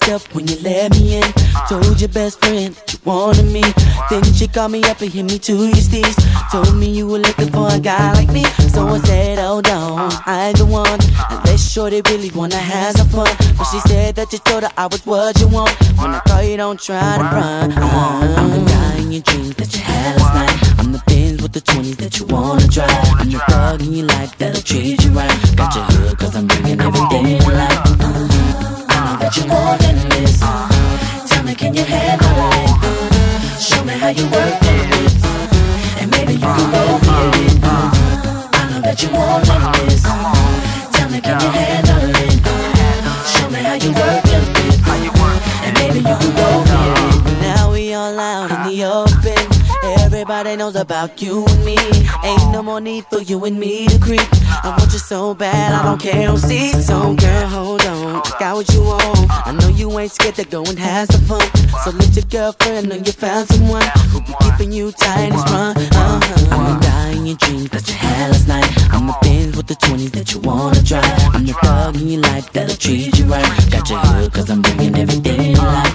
messed up when you let me in. Told your best friend that you wanted me. Then she called me up and hit me to your steez. Told me you were looking for a guy like me. So I said, hold on, I ain't the one. Unless shorty really wanna have some fun. But she said that you told her I was what you want. When I call you, don't try to run. I'm the guy in your dreams that you had last night. I'm the Benz with the 20s that you wanna drive. I'm the thug in your life that'll treat you right. Got your hood cause I'm bringing everything in life. I know that you more than this. Tell me, can you handle it? Show me how you work it. And maybe you can roll with it. I know that you more than this. Tell me, can you handle it? Show me how you work it. And maybe you can roll with it. Now we all out in the open. Everybody knows about you and me. Ain't no more need for you and me to creep. I want you so bad, I don't care who sees. So girl, hold on, I got what you want. I know you ain't scared to go and have some fun. So let your girlfriend know you found someone who be keeping you tight and sprung. I'm the guy in your dreams that you had last night. I'm the Benz with the 20s that you wanna drive. I'm the thug in your life that'll treat you right. Got your hood cause I'm bringing everything you like.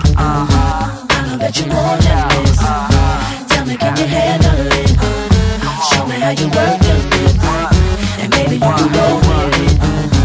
I know that you more than this. Tell me, can you handle it? Show me how you work it. And maybe you can roll with it.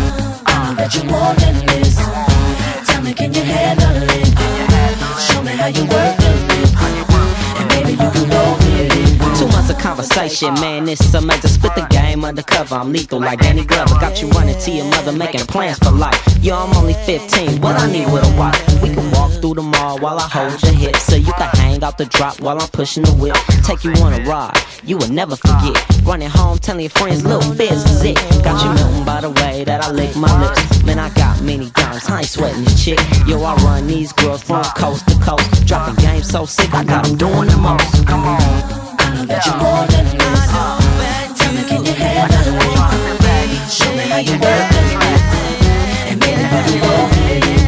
I know that you more than this. Tell me, can you handle it? Show me how you work it. And maybe you can roll with it. 2 months of conversation, man, it's amazing. Spit the game undercover, I'm lethal like Danny Glover. Got you running to your mother, making plans for life. Yo, I'm only 15, what I need with a wife. We can walk through the mall while I hold your hips, so you can hang out the drop while I'm pushing the whip. Take you on a ride, you will never forget. Running home, telling your friends, Lil Fizz is it. Got you melting by the way that I lick my lips. Man, I got many dimes, I ain't sweating this chick. Yo, I run these girls from coast to coast. Dropping game so sick, I got them doing the most. Come on. I know that you more than this. Tell me, can you handle it? Show me how you work it. And maybe you can roll with it.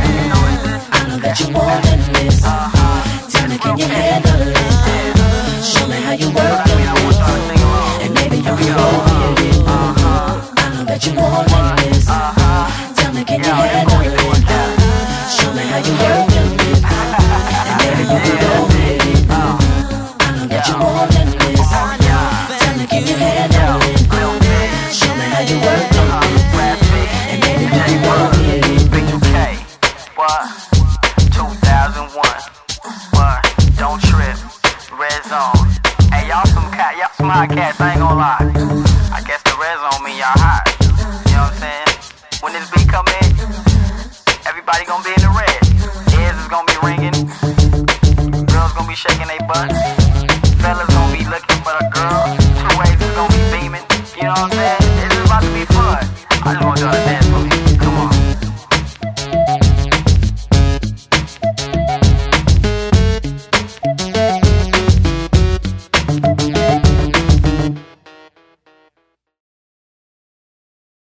I know that you more than this. Tell me, can you handle it? Show me how you work it. And maybe you can roll with it. I know that you more than this. Tell me, can you handle it? Show me how you work it. And maybe you can roll with it. I know that you more than this. Tell me, can you handle it? Show me how you work it. And maybe you can roll with it. Big UK, what? 2001, what? Don't trip, red zone. Hey, y'all some hot cats, I ain't gonna lie. I guess the red zone mean y'all hot. You know what I'm saying? When this beat come in, everybody gonna be in the red. Ears is gonna be ringing. Girls gonna be shaking their butts. Fellas gonna be looking for a girl. 2 ways is gonna be beaming. You know what I'm saying?